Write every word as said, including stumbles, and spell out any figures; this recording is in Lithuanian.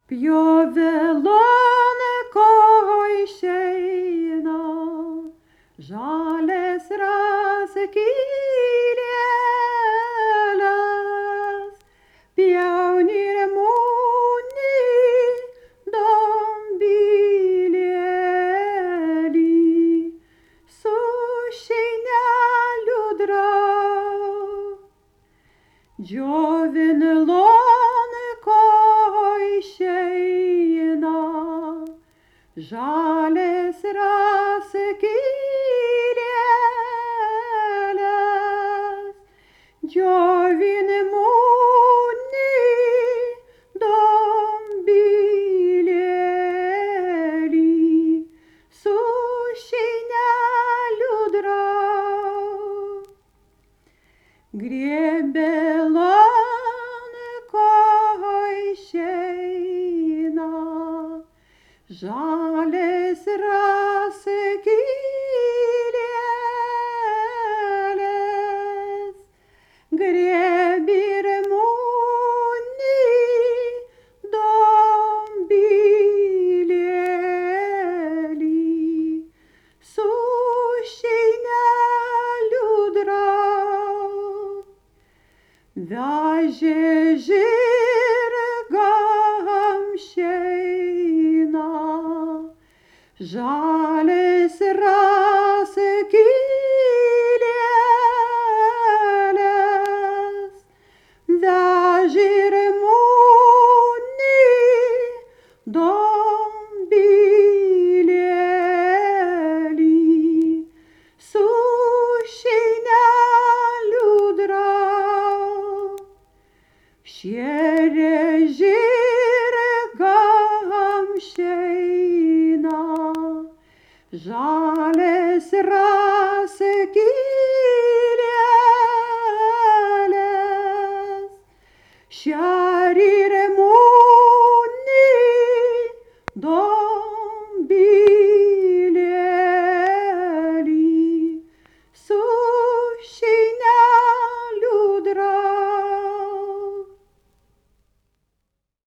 Pjove lone ko išeina, žalės rasė kilėlės, pjauni remuni dombilėlį, su šeineliu drau. Džiovin lone ko išeina, žalės rasė kilėlės, džiovin muni dombilėlį, su šeineliu drau. Griebė lone ko išeina, žalės rasė kilėlės, griebė remuni dombilėlį, su šeineliu drau. Vežė žirgam šeiną, žalės rasė kilėlės, vežė remuni dombilėlį, su šeineliu drau. Šėrė žirgam šeiną, žalės rasė kilėlės,